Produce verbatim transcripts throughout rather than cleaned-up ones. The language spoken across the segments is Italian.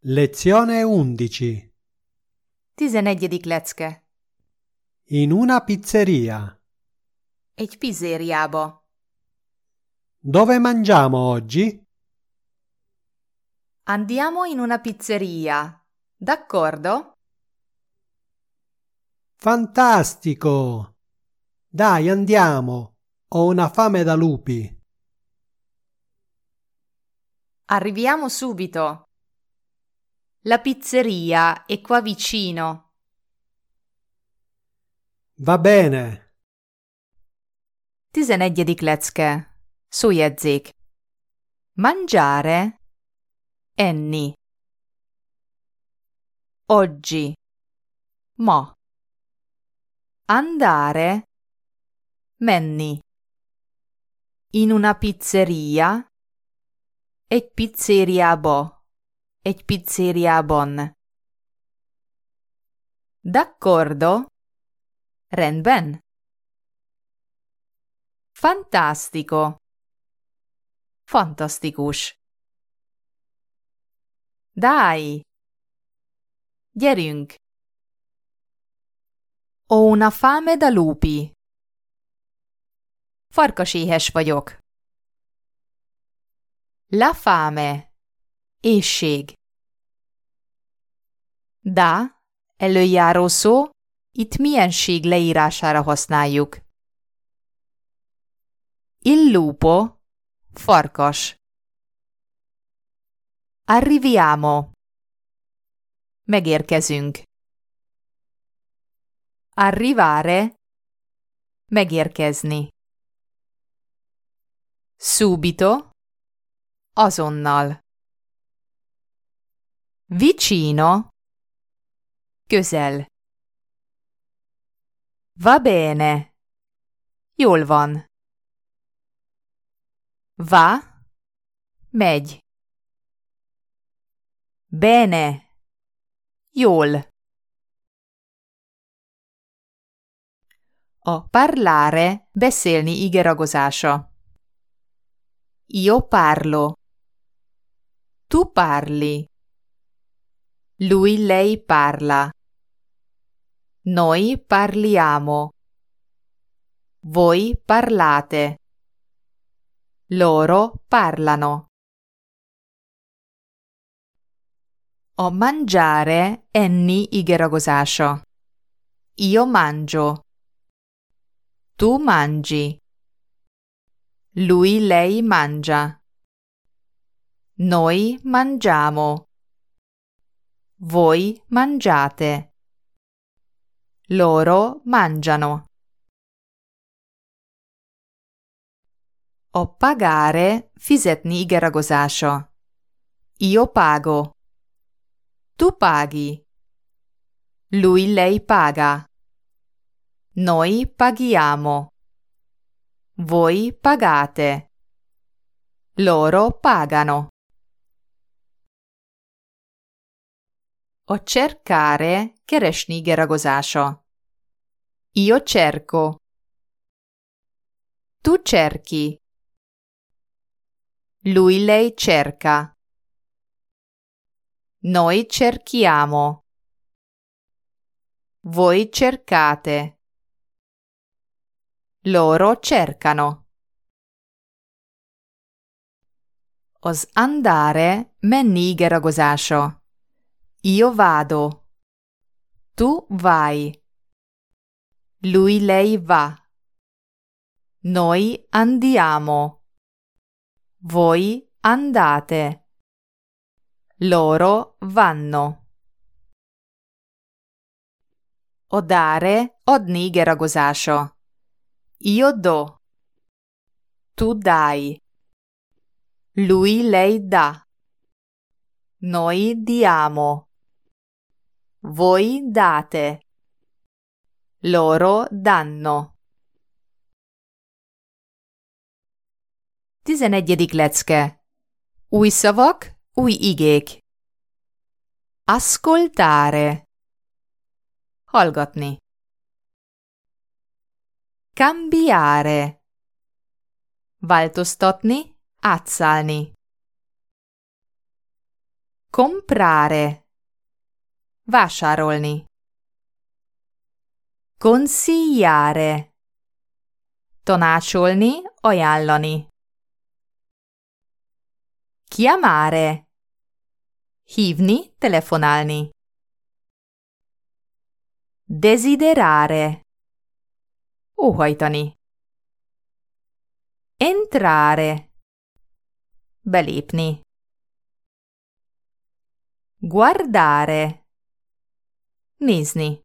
Lezione undici. Tizenegyedik lecke. In una pizzeria. Egy pizzériába. Dove mangiamo oggi? Andiamo in una pizzeria. D'accordo? Fantastico! Dai, andiamo. Ho una fame da lupi. Arriviamo subito. La pizzeria è qua vicino. Va bene. Tizenegyedik lecke. Szójegyzék. Mangiare. Enni. Oggi. Ma. Andare. Menni. In una pizzeria. Egy pizzériába. Egy pizzériában. D'accordo? Rendben. Fantastico. Fantasztikus. Dai. Gyerünk. Ho una fame da lupi. Farkaséhes vagyok. La fame. Éhség. Da, előjáró szó, itt mienség leírására használjuk. Il lupo, farkas. Arriviamo. Megérkezünk. Arrivare. Megérkezni. Subito. Azonnal. Vicino. Közel. Va bene. Jól van. Va. Megy. Bene. Jól. A parlare, beszélni igeragozása. Io parlo. Tu parli. Lui, lei parla. Noi parliamo. Voi parlate. Loro parlano. A mangiare enni igeragozása. Io mangio. Tu mangi. Lui, lei mangia. Noi mangiamo. Voi mangiate. Loro mangiano. A pagare, fizetni igeragozása. Io pago. Tu paghi. Lui, lei paga. Noi paghiamo. Voi pagate. Loro pagano. A cercare, keresni igeragozása. Io cerco. Tu cerchi. Lui, lei cerca. Noi cerchiamo. Voi cercate. Loro cercano. Az andare, menni igeragozása. Io vado. Tu vai. Lui, lei va. Noi andiamo. Voi andate. Loro vanno. O dare, adni igeragozása. Io do. Tu dai. Lui, lei dà. Noi diamo. Voi date. Loro danno. Tizenegyedik lecke. Új szavak, új igék. Ascoltare. Hallgatni. Cambiare. Változtatni, átszállni. Comprare. Vásárolni. Consigliare. Tanácsolni, ajánlani. Chiamare. Hívni, telefonálni. Desiderare. Óhajtani. Entrare. Belépni. Guardare. Nézni.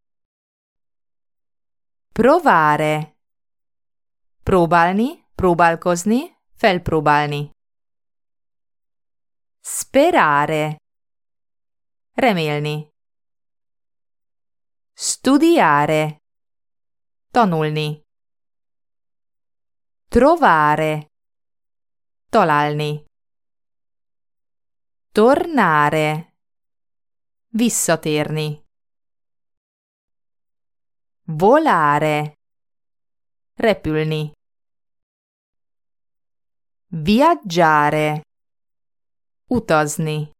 Provare. Próbálni, próbálkozni, felpróbálni. Sperare. Remélni. Studiare. Tanulni. Trovare. Találni. Tornare. Visszatérni. Volare. Repülni. Viaggiare. Utazni.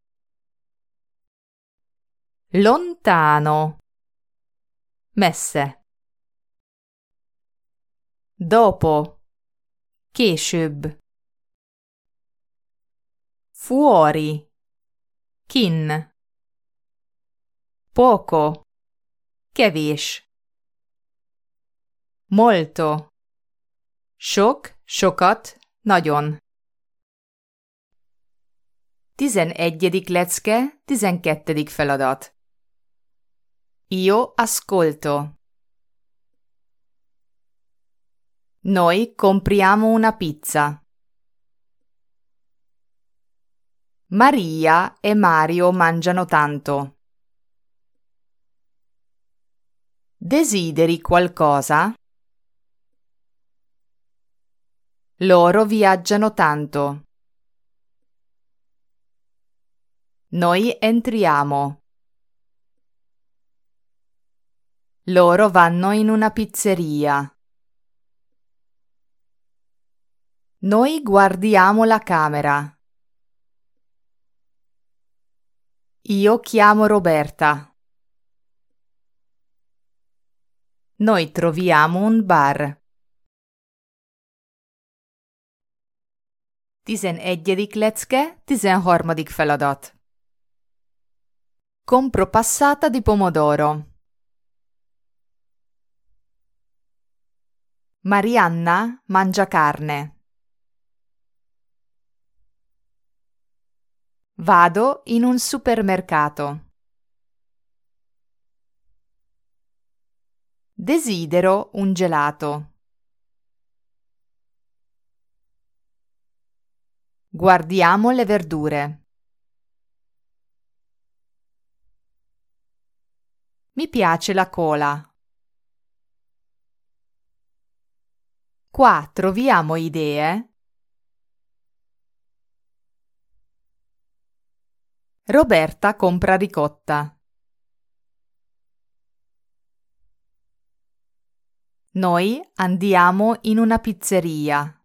Lontano. Messze. Dopo. Később. Fuori. Kin. Poco. Kevés. Molto. Sok, sokat, nagyon. Tizenegyedik lecke, tizenkettedik feladat. Io ascolto. Noi compriamo una pizza. Maria e Mario mangiano tanto. Desideri qualcosa? Loro viaggiano tanto. Noi entriamo. Loro vanno in una pizzeria. Noi guardiamo la camera. Io chiamo Roberta. Noi troviamo un bar. Tizenegyedik lecke, tizenharmadik feladat. Compro passata di pomodoro. Marianna mangia carne. Vado in un supermercato. Desidero un gelato. Guardiamo le verdure. Mi piace la cola. Qua troviamo idee. Roberta compra ricotta. Noi andiamo in una pizzeria.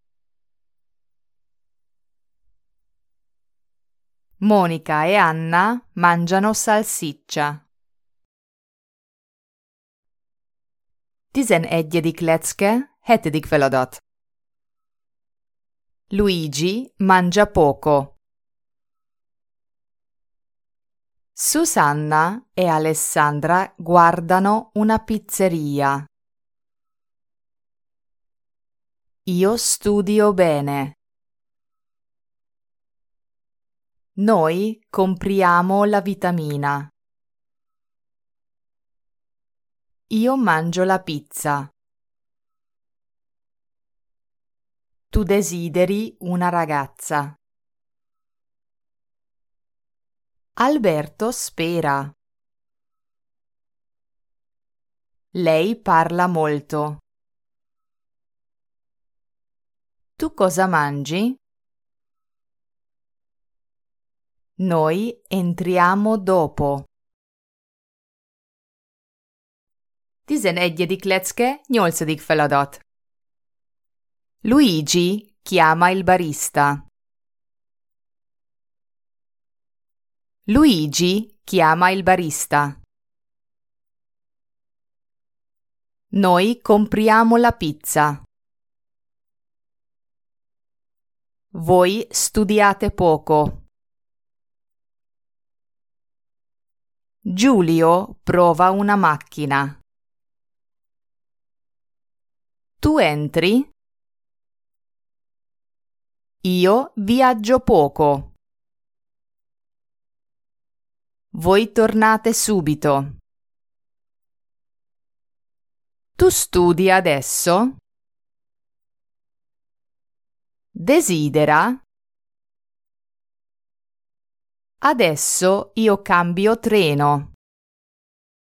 Monica e Anna mangiano salsiccia. Tizenegyedik lecke, hetedik feladat. Luigi mangia poco. Susanna e Alessandra guardano una pizzeria. Io studio bene. Noi compriamo la vitamina. Io mangio la pizza. Tu desideri una ragazza. Alberto spera. Lei parla molto. Tu cosa mangi? Noi entriamo dopo. Tizenegyedik lecke, nyolcadik feladat. Luigi chiama il barista. Luigi chiama il barista. Noi compriamo la pizza. Voi studiate poco. Giulio prova una macchina. Tu entri? Io viaggio poco. Voi tornate subito. Tu studi adesso? Desidera? Adesso io cambio treno.